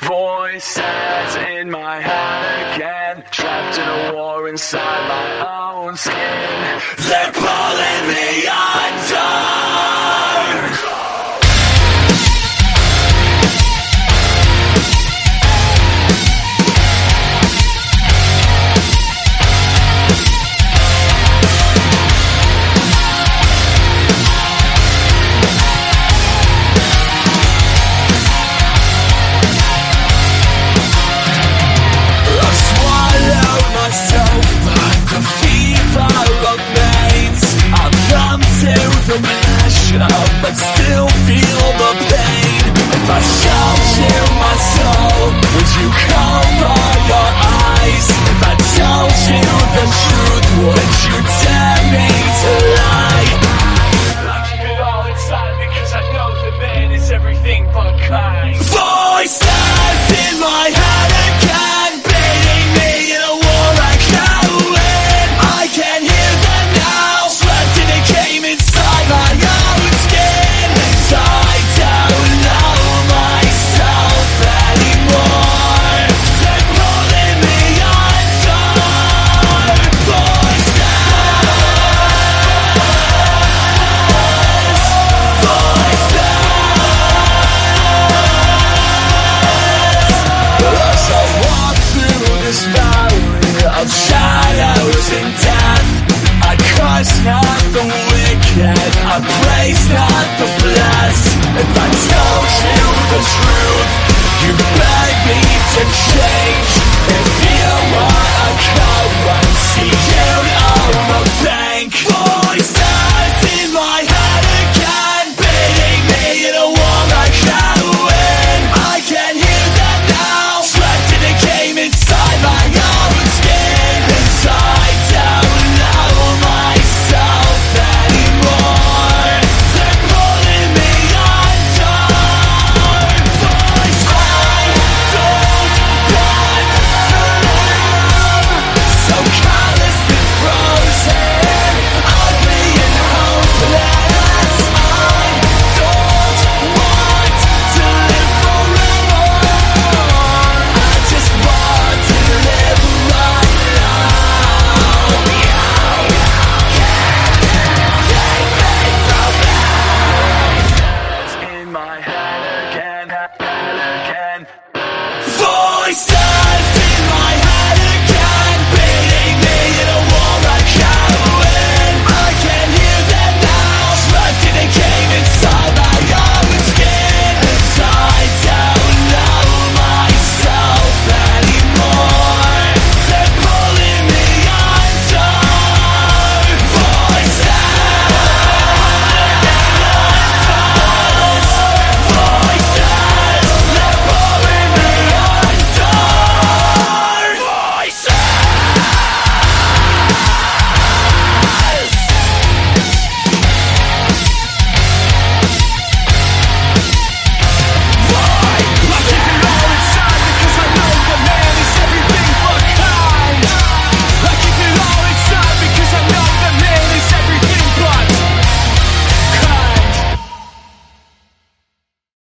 Voices in my head again, trapped in a war inside my own skin. They're pulling me under. But still feel the pain. If I showed you my soul, would you cover your eyes? If I told you the truth, would you dare me to lie? I keep it all inside because I know the man is everything but kind. Voices in my head again, beating me in a war I can't win. I can hear them now, swept in a game inside my own skin. I don't know myself anymore. They're pulling me under. Voices, as I walk through this valley of shadows and death, I curse not the wicked, I praise not the blessed. If I told you the truth, you beg me to change. If you want a currency, you owe the bank. Voices in my head again, beating me in a war I can't win. I can hear them now, trapped in a game inside my own skin. 'Cause I don't know myself anymore. They're pulling me under. Voice, I don't want to live so callous and frozen, ugly and hopeless. I don't want to live forever. I just want to live right now. In my head again, Voices.